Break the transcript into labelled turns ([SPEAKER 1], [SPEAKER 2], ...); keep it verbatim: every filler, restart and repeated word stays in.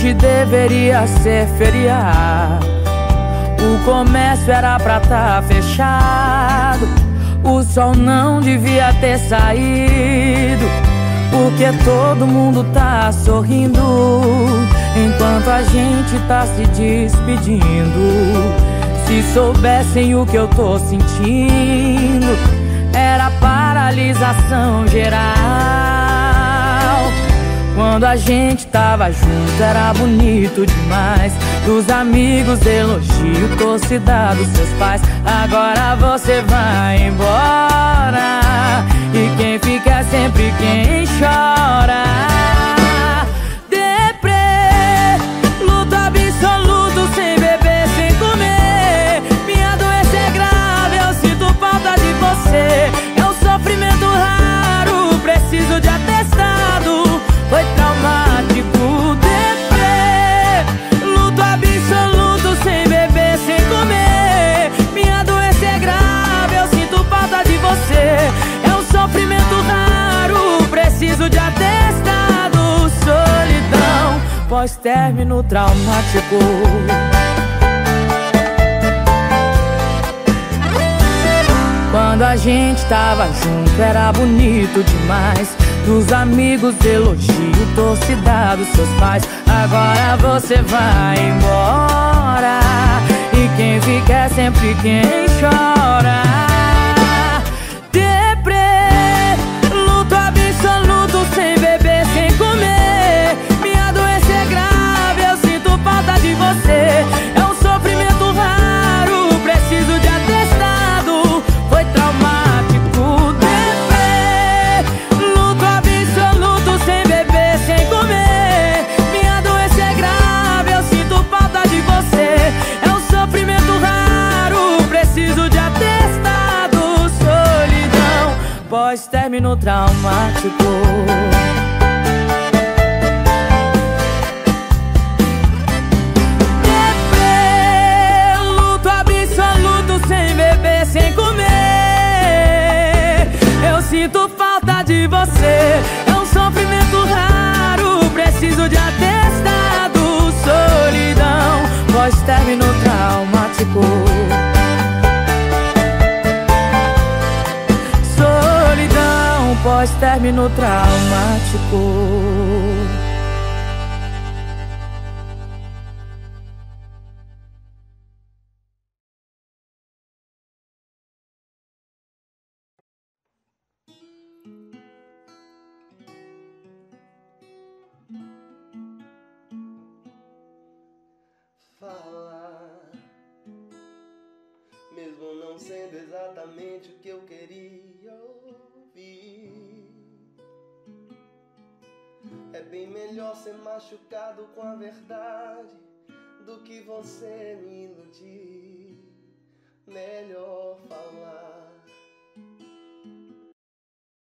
[SPEAKER 1] hoje deveria ser feriado. O comércio era pra tá fechado. O sol não devia ter saído, porque todo mundo tá sorrindo enquanto a gente tá se despedindo. Se soubessem o que eu tô sentindo, era paralisação geral. Quando a gente tava junto era bonito demais. Dos amigos elogio, torcida dos seus pais. Agora você vai embora e quem fica é sempre quem chora. Deprê, luto absoluto, sem beber, sem comer. Minha doença é grave, eu sinto falta de você. É um sofrimento raro, preciso de atestado. Foi traumático. Deprê, luto absoluto, sem beber, sem comer. Minha doença é grave, eu sinto falta de você. É um sofrimento raro, preciso de atestado. Solidão, pós-término traumático. Quando a gente tava junto era bonito demais. Dos amigos elogio, torcida dos seus pais. Agora você vai embora e quem fica é sempre quem chora. Deprê, luto absoluto, sem beber, sem comer. Minha doença é grave, eu sinto falta de você. É um sofrimento raro, preciso de atestado. Foi traumático. Deprê, luto absoluto, sem beber, sem comer. Minha doença é grave, eu sinto falta de você. É um sofrimento raro, preciso de atestado. Solidão, pós-término traumático. Sem comer, eu sinto falta de você. É um sofrimento raro, preciso de atestado. Solidão, pós-término traumático. Solidão, pós-término traumático.
[SPEAKER 2] Falar, mesmo não sendo exatamente o que eu queria ouvir. É bem melhor ser machucado com a verdade do que você me iludir. Melhor falar,